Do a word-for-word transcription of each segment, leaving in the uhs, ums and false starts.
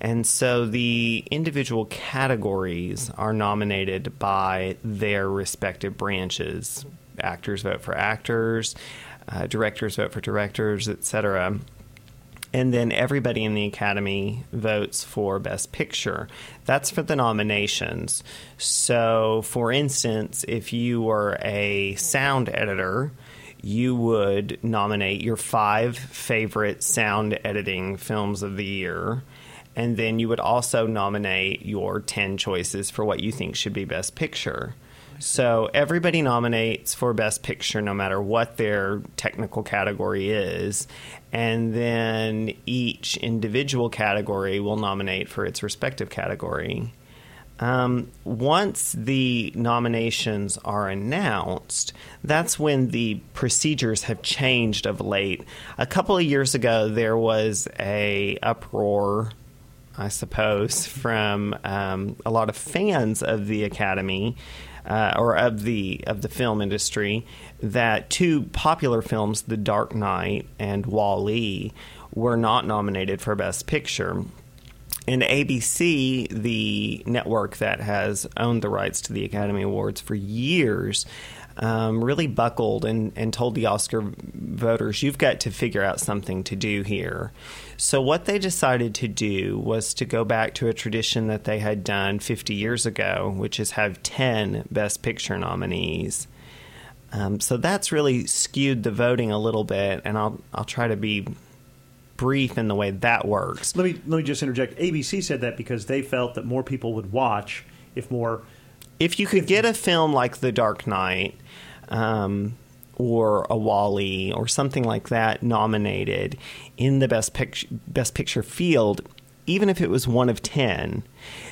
And so the individual categories are nominated by their respective branches. Actors vote for actors, uh, directors vote for directors, et cetera. And then everybody in the Academy votes for Best Picture. That's for the nominations. So, for instance, if you were a sound editor, you would nominate your five favorite sound editing films of the year. And then you would also nominate your ten choices for what you think should be Best Picture. So everybody nominates for Best Picture no matter what their technical category is. And then each individual category will nominate for its respective category. Um, once the nominations are announced, that's when the procedures have changed of late. A couple of years ago, there was a uproar, I suppose, from um, a lot of fans of the Academy uh, or of the of the film industry that two popular films, The Dark Knight and Wall-E, were not nominated for Best Picture. And A B C, the network that has owned the rights to the Academy Awards for years, um, really buckled and, and told the Oscar voters, you've got to figure out something to do here. So what they decided to do was to go back to a tradition that they had done fifty years ago, which is have ten Best Picture nominees. Um, so that's really skewed the voting a little bit, and I'll I'll try to be brief in the way that works. Let me let me just interject. A B C said that because they felt that more people would watch if more. If you could if, get a film like The Dark Knight, um, or a Wall-E or something like that nominated in the Best Picture Best Picture field, even if it was one of ten,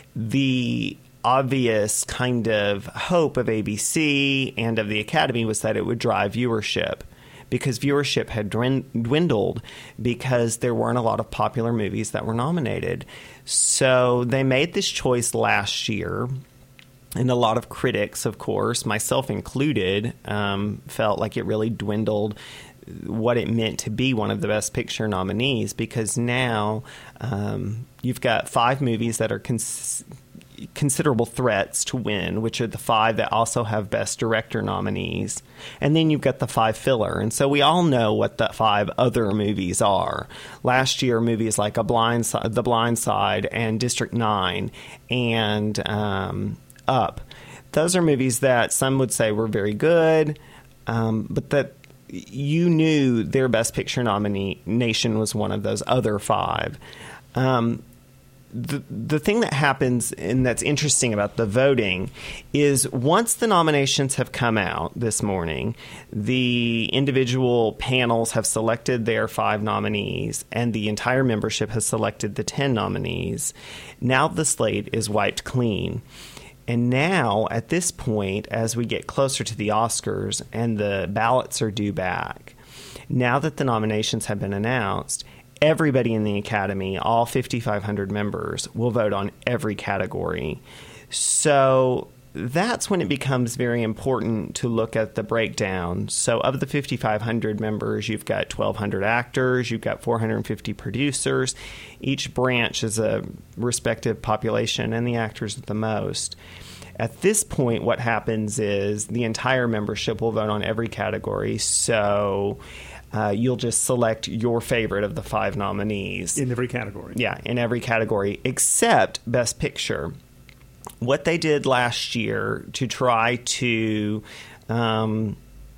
the obvious kind of hope of A B C and of the Academy was that it would drive viewership, because viewership had dwindled because there weren't a lot of popular movies that were nominated. So they made this choice last year, and a lot of critics, of course, myself included, um, felt like it really dwindled what it meant to be one of the Best Picture nominees, because now um, you've got five movies that are cons- considerable threats to win, which are the five that also have Best Director nominees. And then you've got the five filler. And so we all know what the five other movies are. Last year, movies like a Blind Si- The Blind Side and District nine and um, Up. Those are movies that some would say were very good, um, but that you knew their Best Picture nomination was one of those other five. Um, The the thing that happens, and that's interesting about the voting, is once the nominations have come out this morning, the individual panels have selected their five nominees, and the entire membership has selected the ten nominees. Now the slate is wiped clean. And now, at this point, as we get closer to the Oscars and the ballots are due back, now that the nominations have been announced, everybody in the Academy, all fifty-five hundred members, will vote on every category. So that's when it becomes very important to look at the breakdown. So of the fifty-five hundred members, you've got twelve hundred actors, you've got four hundred fifty producers. Each branch is a respective population, and the actors at the most. At this point, what happens is the entire membership will vote on every category. So Uh, you'll just select your favorite of the five nominees. In every category. Yeah, in every category, except Best Picture. What they did last year to try to um,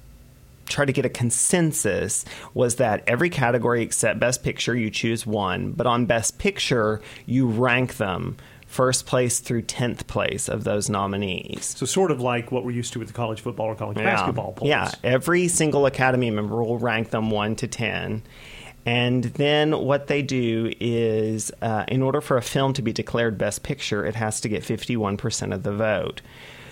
try to get a consensus was that every category except Best Picture, you choose one. But on Best Picture, you rank them first place through tenth place of those nominees. So sort of like what we're used to with the college football or college yeah. basketball polls. Yeah, every single Academy member will rank them one to ten. And then what they do is, uh, in order for a film to be declared Best Picture, it has to get fifty-one percent of the vote.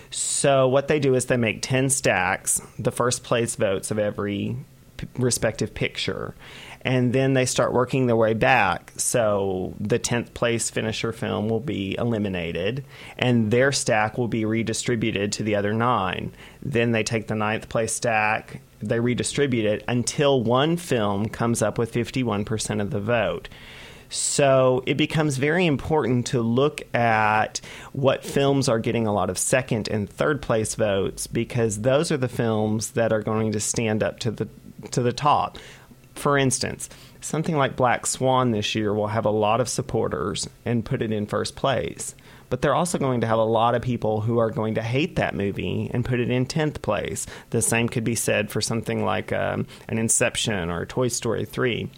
So what they do is they make ten stacks, the first place votes of every p- respective picture. And then they start working their way back. So the tenth place finisher film will be eliminated, and their stack will be redistributed to the other nine. Then they take the ninth place stack, they redistribute it until one film comes up with fifty-one percent of the vote. So it becomes very important to look at what films are getting a lot of second and third place votes, because those are the films that are going to stand up to the to the top. For instance, something like Black Swan this year will have a lot of supporters and put it in first place. But they're also going to have a lot of people who are going to hate that movie and put it in tenth place. The same could be said for something like um, an Inception or Toy Story three.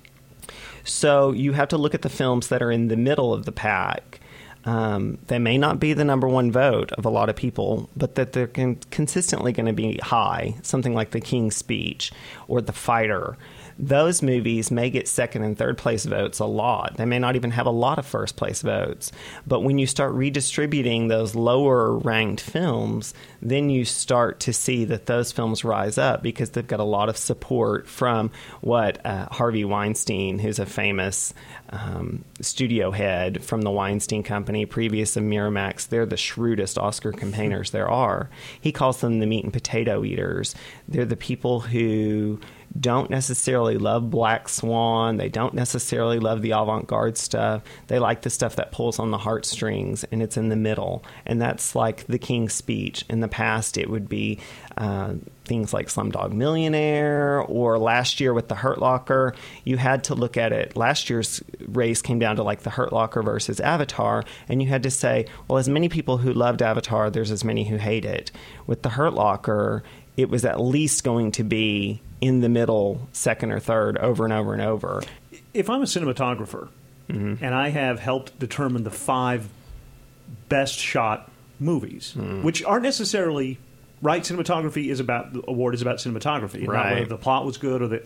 So you have to look at the films that are in the middle of the pack. Um, they may not be the number one vote of a lot of people, but that they're con- consistently going to be high. Something like The King's Speech or The Fighter. Those movies may get second and third place votes a lot. They may not even have a lot of first place votes. But when you start redistributing those lower ranked films, then you start to see that those films rise up because they've got a lot of support from what uh, Harvey Weinstein, who's a famous um, studio head from the Weinstein Company, previous of Miramax. They're the shrewdest Oscar campaigners there are. He calls them the meat and potato eaters. They're the people who don't necessarily love Black Swan. They don't necessarily love the avant-garde stuff. They like the stuff that pulls on the heartstrings, and it's in the middle. And that's like The King's Speech. In the past, it would be uh, things like Slumdog Millionaire, or last year with The Hurt Locker. You had to look at it. Last year's race came down to like The Hurt Locker versus Avatar, and you had to say, well, as many people who loved Avatar, there's as many who hate it. With The Hurt Locker, it was at least going to be in the middle, second or third, over and over and over. If I'm a cinematographer, mm-hmm. and I have helped determine the five best shot movies, mm. which aren't necessarily right. Cinematography is about the award is about cinematography, right? Not whether the plot was good or the.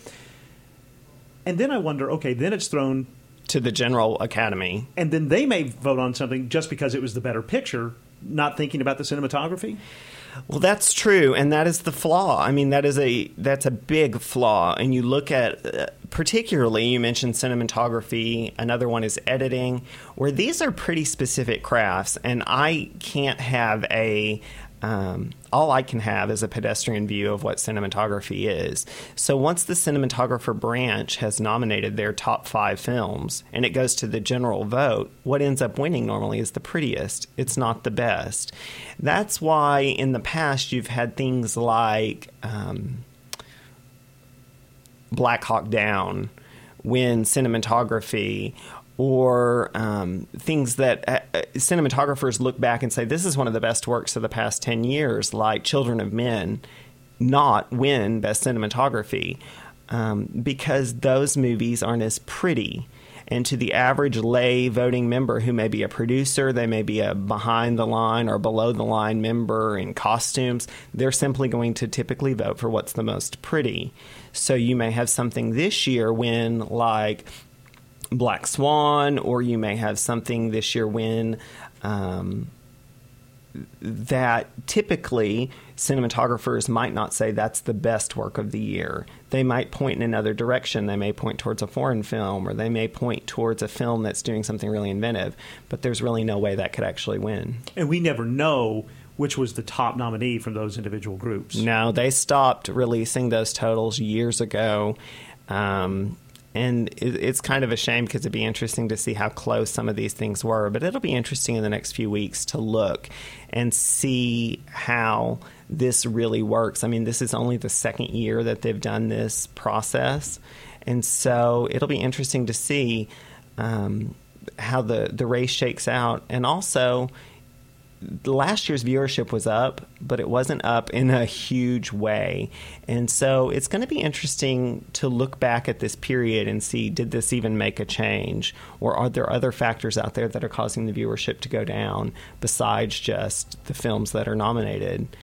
And then I wonder, okay, then it's thrown to the general academy, and then they may vote on something just because it was the better picture, not thinking about the cinematography. Well, that's true, and that is the flaw. I mean, that is a that's a big flaw. And you look at, uh, particularly, you mentioned cinematography. Another one is editing, where these are pretty specific crafts, and I can't have a Um, all I can have is a pedestrian view of what cinematography is. So once the cinematographer branch has nominated their top five films and it goes to the general vote, what ends up winning normally is the prettiest. It's not the best. That's why in the past you've had things like um, Black Hawk Down win cinematography, or um, things that uh, cinematographers look back and say, this is one of the best works of the past ten years, like Children of Men, not win Best Cinematography, um, because those movies aren't as pretty. And to the average lay voting member who may be a producer, they may be a behind-the-line or below-the-line member in costumes, they're simply going to typically vote for what's the most pretty. So you may have something this year win like Black Swan, or you may have something this year win um, that typically cinematographers might not say that's the best work of the year. They might point in another direction. They may point towards a foreign film, or they may point towards a film that's doing something really inventive, but there's really no way that could actually win. And we never know which was the top nominee from those individual groups. No, they stopped releasing those totals years ago. Um And it's kind of a shame because it'd be interesting to see how close some of these things were. But it'll be interesting in the next few weeks to look and see how this really works. I mean, this is only the second year that they've done this process. And so it'll be interesting to see um, how the, the race shakes out. And also, last year's viewership was up, but it wasn't up in a huge way. And so it's going to be interesting to look back at this period and see, did this even make a change? Or are there other factors out there that are causing the viewership to go down besides just the films that are nominated?